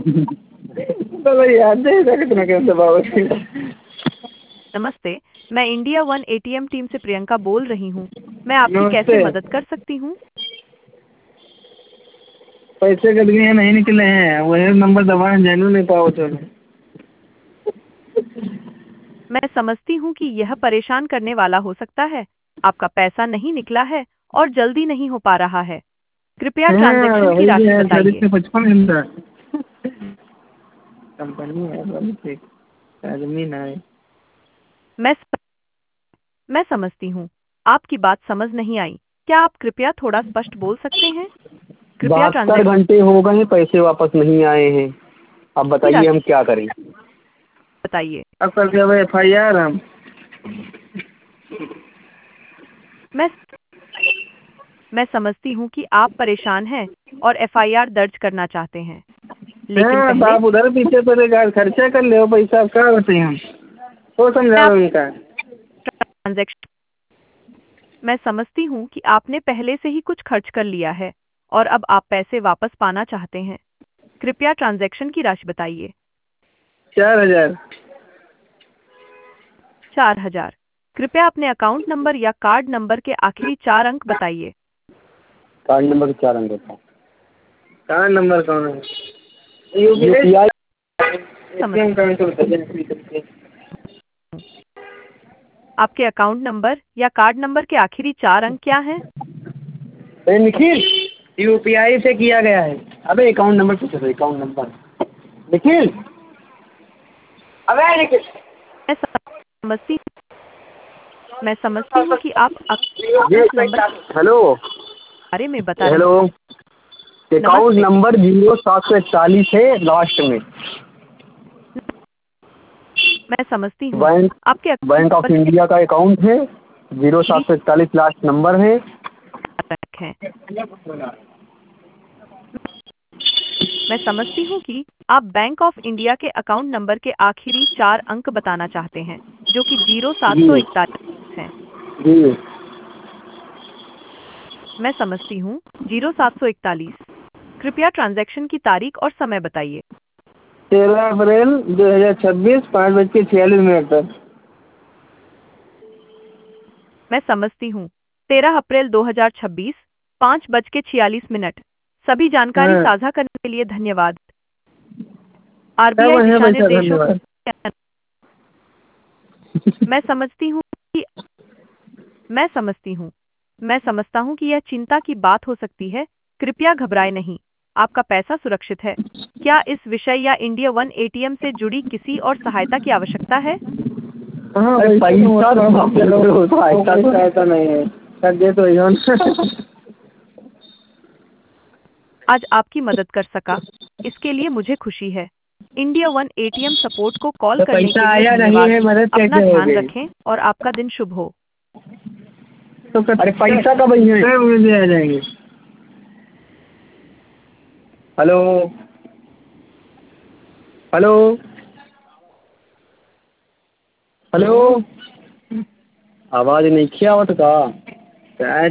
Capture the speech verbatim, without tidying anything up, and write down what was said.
तो याद है कितना कैसे बाबू। नमस्ते, मैं इंडिया वन एटीएम टीम से प्रियंका बोल रही हूँ। मैं आपकी कैसे नमस्ते। मदद कर सकती हूँ? पैसे कट गए हैं, नहीं निकले हैं, वही नंबर दबाए जानू नहीं पाओ चलो। मैं समझती हूँ कि यह परेशान करने वाला हो सकता है। आपका पैसा नहीं निकला है और जल्दी नहीं हो पा रहा है। कृपया हाँ ट्रांजैक्शन की वही राशि है, तारीख बताइए। से पचपन घंटा कंपनी है वाली ठीक, आदमी ना है। मैं स- मैं समझती हूँ। आपकी बात समझ नहीं आई। क्या आप कृपया थोड़ा स्पष्ट बोल सकते हैं? कृपया बहत्तर ट्रांजैक्शन घंटे हो गए, पैसे वापस नहीं आए हैं। अब की बताइए राशि हम क्या करें। बताइए। अब कर दिया एफ आई आर हम। मैं मैं समझती हूँ कि आप परेशान हैं और एफआईआर दर्ज करना चाहते हैं। लेकिन हाँ तो पहले आप उधर पीछे तो गाड़ खर्चा कर ले पैसा, अब क्या बताइए हम। तो समझा आप रहा हूँ उनका। ट्रांजैक्शन मैं समझती हूँ कि आपने पहले से ही कुछ खर्च कर लिया है और अब आप पैसे वापस पाना चाहते हैं। कृपया ट्रांजैक्शन की राशि बताइए। चार हजार। चार हजार। कृपया अपने अकाउंट नंबर या कार्ड नंबर के आखिरी चार अंक बताइए। कार्ड नंबर के चार अंक होता है। कार्ड नंबर कौन है? यू पी आई समझ एटीएम कार्ड तो बताइए। आपके अकाउंट नंबर या कार्ड नंबर के आखिरी चार अंक क्या हैं? अरे निखिल, यू पी आई से किया गया है। अबे अकाउंट नंबर पूछो, तो अकाउंट नंबर। निखिल, अबे निखिल। मैं समझती मैं समझती हूँ कि आप ये अकाउंट नंबर के हेलो बारे में बता रहे हेलो हैं। अकाउंट नमस्ते। नंबर जीरो सात सौ इकतालीस है लास्ट में। मैं समझती हूँ। बैंक आपके अकाउंट बैंक ऑफ नंबर के इंडिया का अकाउंट है। जीरो आखिरी सात सौ इकतालीस लास्ट नंबर है। चार अंक हैं। मैं समझती हूँ कि आप बैंक ऑफ इंडिया के अकाउंट नंबर के आखिरी चार अंक बताना चाहते हैं, जो कि जीरो सात जी सौ इकतालीस हैं। जी। मैं समझती हूँ। जीरो सात सौ इकतालीस। कृपया ट्रांजैक्शन की तारीख और समय बताइए। तेरह अप्रैल दो हजार छब्बीस पाँच बज के छियालीस मिनट तक। मैं समझती हूँ। तेरह अप्रैल दो हजार छब्बीस, पाँच बज के छियालीस मिनट। सभी जानकारी हाँ साझा करने के लिए धन्यवाद। सब आरबीआई है दिशा पैसा, निर्देशों धन्यवाद। मैं समझती हूँ कि मैं समझती हूँ। मैं समझता हूँ कि यह चिंता की बात हो सकती है। कृपया घबराएं नहीं। आपका पैसा सुरक्षित है। क्या इस विषय या इंडिया वन एटीएम से जुड़ी किसी और सहायता की आवश्यकता है? हाँ पैसा तो ऐसा नहीं है कर दे तो योन। आज आपकी मदद कर सका, इसके लिए मुझे खुशी है। इंडिया वन एटीएम सपोर्ट को कॉल तो करने के पैसा लिए आया नहीं धन्यवाद। है, मदद अपना कैसे हो ध्यान गई? रखें और आपका दिन शुभ हो। तो अरे पैसा कब है मुझे आ जाएंगे। हेलो हेलो हेलो, आवाज नहीं किया आवत का।